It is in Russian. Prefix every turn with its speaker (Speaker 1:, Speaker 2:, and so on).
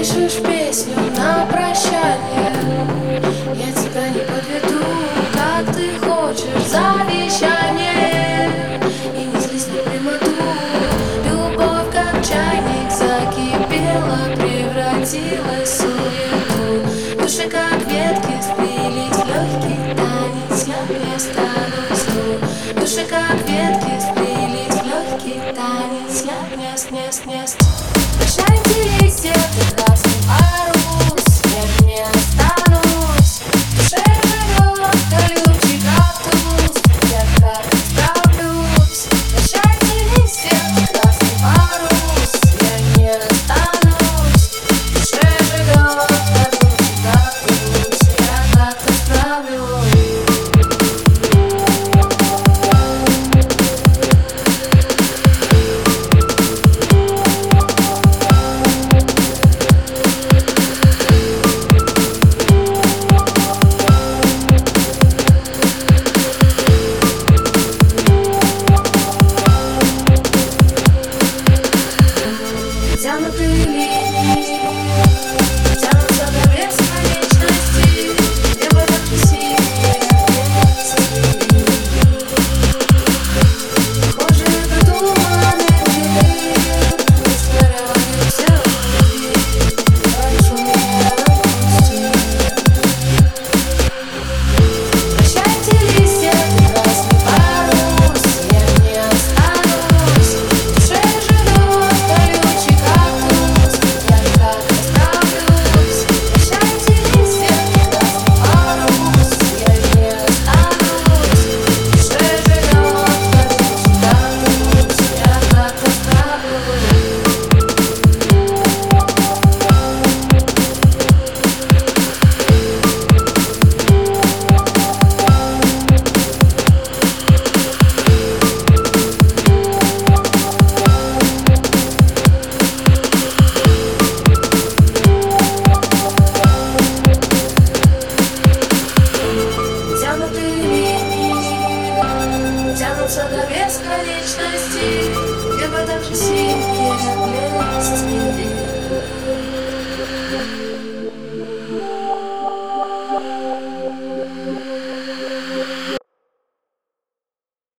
Speaker 1: пишешь песню на прощание. Я тебя не подведу, как ты хочешь, завещание. И не злись на прямоту, любовь как чайник закипела, превратилась в суету. Души как ветки сплелись в легкий танец, я вместо грусту. Души как ветки сплелись в легкий танец, я вместо. Прощайте листья, прекрасный парус, я не останусь. В душе живет колючий кактус, я так справлюсь. Прощайте листья, прекрасный парус, я не останусь. В душе живет колючий кактус, я как-то справлюсь. Тянутые линии тянутся до бесконечности, небо так синее вместе. Похожие придуманные миры растворяются в любви, как шумят кусти. Прощайте листья, прекрасный парус, я не останусь. В душе живет колючий кактус, я как-то справлюсь. Прощайте листья, прекрасный парус, я не останусь. В душе живет колючий кактус, я как-то справлюсь. Тянутые линии тянутся до бесконечности, небо так же синее вместе.